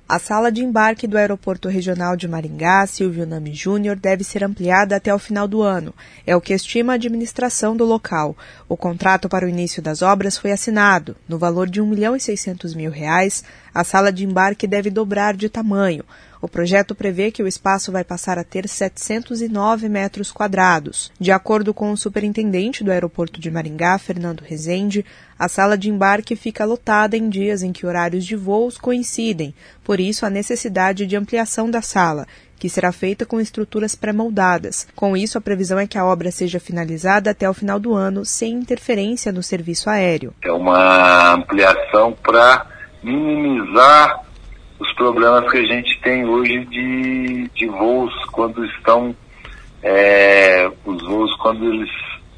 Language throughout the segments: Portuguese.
A sala de embarque do Aeroporto Regional de Maringá, Silvio Nami Júnior, deve ser ampliada até o final do ano. É o que estima a administração do local. O contrato para o início das obras foi assinado. No valor de R$ 1.600.000, a sala de embarque deve dobrar de tamanho. O projeto prevê que o espaço vai passar a ter 709 metros quadrados. De acordo com o superintendente do aeroporto de Maringá, Fernando Rezende, a sala de embarque fica lotada em dias em que horários de voos coincidem, por isso a necessidade de ampliação da sala, que será feita com estruturas pré-moldadas. Com isso, a previsão é que a obra seja finalizada até o final do ano, sem interferência no serviço aéreo. É uma ampliação para minimizar os problemas que a gente tem hoje de voos quando estão, os voos quando eles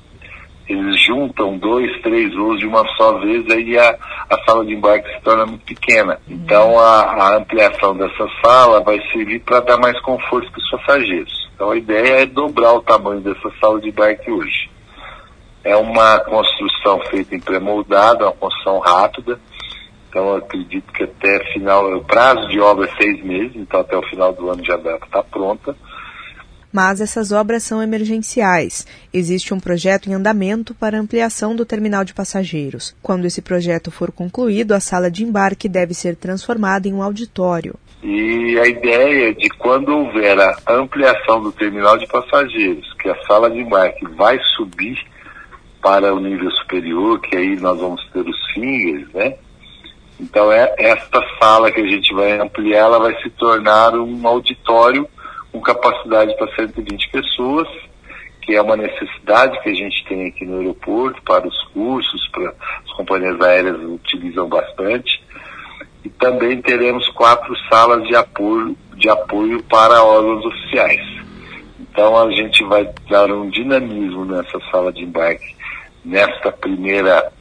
juntam 2, 3 voos de uma só vez, aí a sala de embarque se torna muito pequena. Então a ampliação dessa sala vai servir para dar mais conforto para os passageiros. Então a ideia é dobrar o tamanho dessa sala de embarque hoje. É uma construção feita em pré-moldado, uma construção rápida. Então, eu acredito que até o prazo de obra é 6 meses, então até o final do ano já deve estar pronta. Mas essas obras são emergenciais. Existe um projeto em andamento para ampliação do terminal de passageiros. Quando esse projeto for concluído, a sala de embarque deve ser transformada em um auditório. E a ideia é de quando houver a ampliação do terminal de passageiros, que a sala de embarque vai subir para o nível superior, que aí nós vamos ter os fingers, né? Então, esta sala que a gente vai ampliar, ela vai se tornar um auditório com capacidade para 120 pessoas, que é uma necessidade que a gente tem aqui no aeroporto, para os cursos, para as companhias aéreas utilizam bastante. E também teremos 4 salas de apoio para órgãos oficiais. Então, a gente vai dar um dinamismo nessa sala de embarque, nessa primeira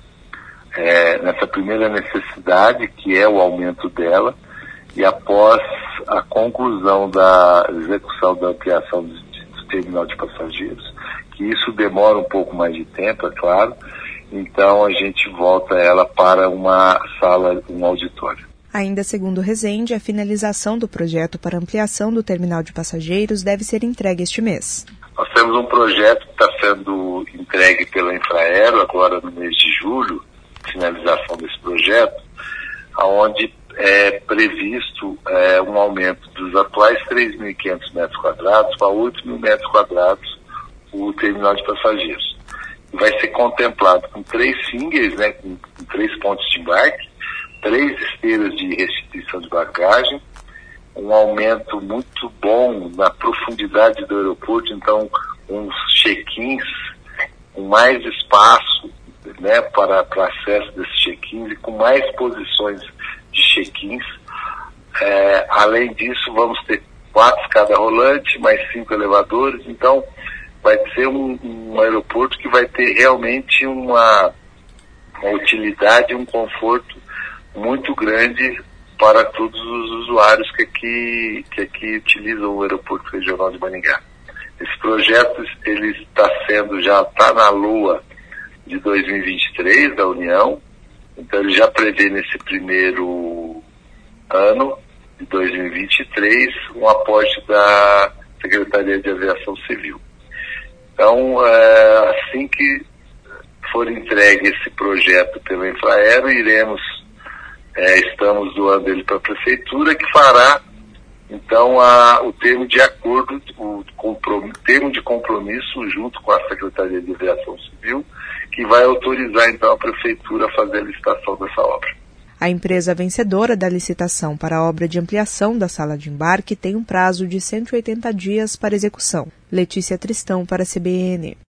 necessidade, que é o aumento dela, e após a conclusão da execução da ampliação do terminal de passageiros, que isso demora um pouco mais de tempo, é claro, então a gente volta ela para uma sala, um auditório. Ainda segundo Rezende, a finalização do projeto para ampliação do terminal de passageiros deve ser entregue este mês. Nós temos um projeto que está sendo entregue pela Infraero agora no mês de julho, finalização desse projeto, onde é previsto um aumento dos atuais 3.500 metros quadrados para 8.000 metros quadrados o terminal de passageiros. Vai ser contemplado com 3 fingers, né, com 3 pontos de embarque, 3 esteiras de restituição de bagagem, um aumento muito bom na profundidade do aeroporto, então uns check-ins com mais espaço, né, para acesso desses check-ins e com mais posições de check-ins. Além disso, vamos ter 4 escadas rolantes, mais 5 elevadores, então vai ser um aeroporto que vai ter realmente uma utilidade, um conforto muito grande para todos os usuários que aqui utilizam o aeroporto regional de Maringá. Esse projeto ele já está na LOA de 2023 da União, então ele já prevê nesse primeiro ano de 2023 um aporte da Secretaria de Aviação Civil. Então, assim que for entregue esse projeto pela Infraero, estamos doando ele para a Prefeitura, que fará então o termo de acordo, termo de compromisso junto com a Secretaria de Aviação Civil, que vai autorizar então a Prefeitura a fazer a licitação dessa obra. A empresa vencedora da licitação para a obra de ampliação da sala de embarque tem um prazo de 180 dias para execução. Letícia Tristão para a CBN.